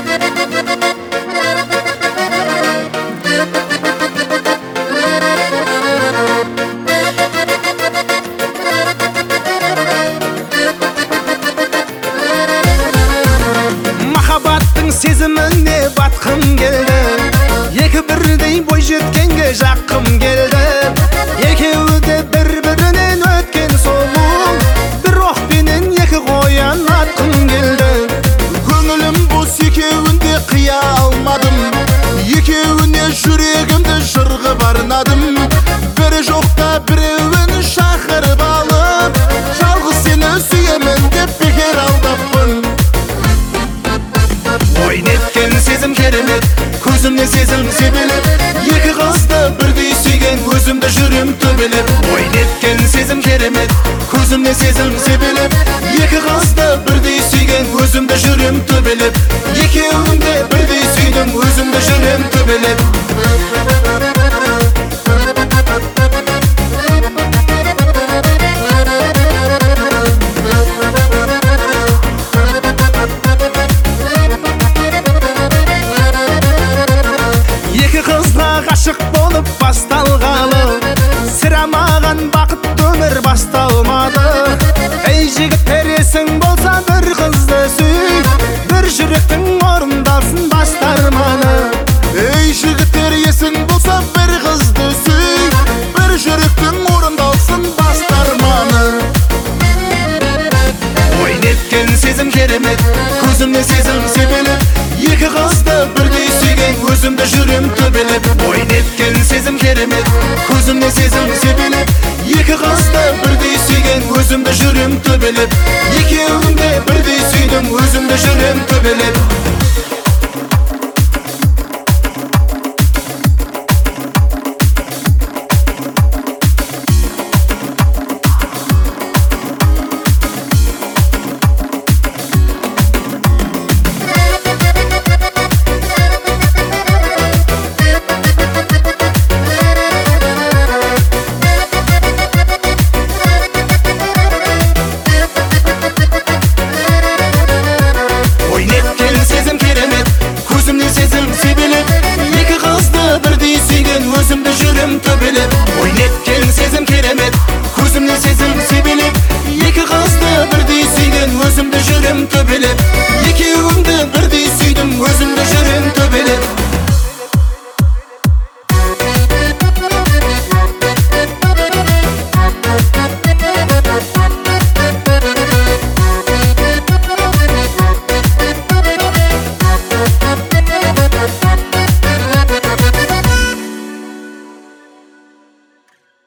Сезіміне батқым келді, екі бірдей бой жеткенге жаққым келді. Екеуі де бір-бірінен өткен соғым, бір оқпенен екі қоян атқым келді. Көңілім бос екеуін де қия алмадым, екеуіне жүрегімді жырғып арнадым. Бірі жоқта біреуін шақырып алып, жалғыз сені сүйемін деп бекер алдаппын. Ойнеткен сезім керемет, көзімде сезім себелеп, екі қызды бірдей сүйген өзімді жүрем төбелеп. Ойнеткен сезім керемет, көзімде сезім себелеп, екі қызды бірдей сүйген өзімді жүрем төбелеп. Екеуіңді бірдей сүйдім, өзімді жүрем төбелеп. Ғашық болып басталғалы, сірә маған бақытты өмір басталмады. Ей жігіттер, есің болса бір қызды сүй, бір жүректің орындалсын баста арманы. Ей жігіттер, есің болса бір қызды сүй, бір жүректің орындалсын баста арманы. Ойнеткен сезім керемет, көзімде сезім себелеп, екі қызды бірдей сүйген өзімді жүрем төбелеп. Ойнеткен сезім керемет, көзімде сезім себелеп, екі қызды бірдей сүйген өзімді жүрем төбелеп. Екеуіңді бірдей сүйдім, өзімді жүрем төбелеп.